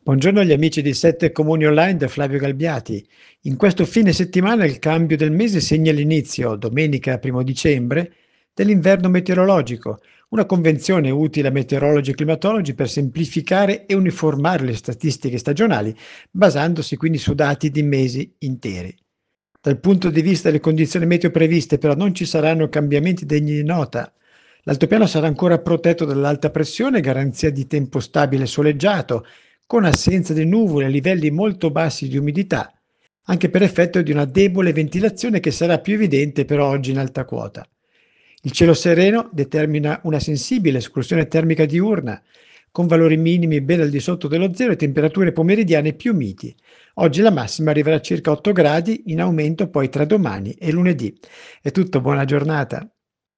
Buongiorno agli amici di Sette Comuni Online da Flavio Galbiati. In questo fine settimana il cambio del mese segna l'inizio, domenica 1 dicembre, dell'inverno meteorologico, una convenzione utile a meteorologi e climatologi per semplificare e uniformare le statistiche stagionali, basandosi quindi su dati di mesi interi. Dal punto di vista delle condizioni meteo previste, però, non ci saranno cambiamenti degni di nota. L'altopiano sarà ancora protetto dall'alta pressione, garanzia di tempo stabile e soleggiato, con assenza di nuvole e livelli molto bassi di umidità, anche per effetto di una debole ventilazione che sarà più evidente però oggi in alta quota. Il cielo sereno determina una sensibile escursione termica diurna, con valori minimi ben al di sotto dello zero e temperature pomeridiane più miti. Oggi la massima arriverà a circa 8 gradi, in aumento poi tra domani e lunedì. È tutto, buona giornata.